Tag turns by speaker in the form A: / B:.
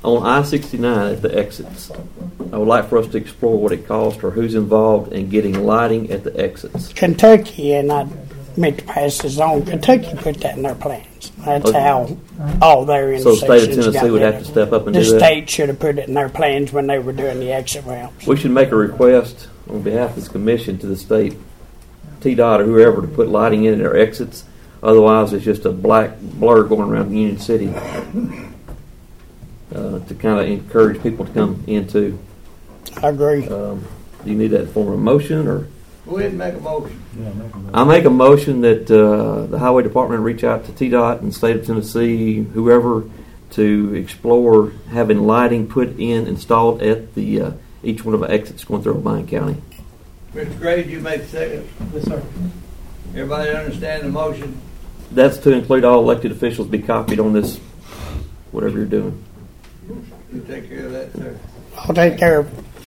A: on I-69 at the exits. I would like for us to explore what it costs or who's involved in getting lighting at the exits.
B: Kentucky, and I meant to pass this on, Kentucky put that in their plans. That's how all their
A: So the
B: intersections
A: state of Tennessee would have to step up and
B: the
A: do that?
B: state should have put it in their plans when they were doing the exit ramps.
A: We should make a request on behalf of this commission to the state, TDOT or whoever, to put lighting in at our exits. Otherwise, it's just a black blur going around Union City to kind of encourage people to come into.
B: I agree.
A: Do you need that in form of a motion, or?
C: Go ahead and make a motion.
A: I make a motion that the Highway Department reach out to TDOT and State of Tennessee, whoever, to explore having lighting put in, installed at the each one of the exits going through O'Brien County.
C: Mr. Graves, you make the second.
B: Yes, sir.
C: Everybody understand the motion?
A: That's to include all elected officials be copied on this, whatever you're doing.
C: You take care of that, sir.
B: I'll take care of it.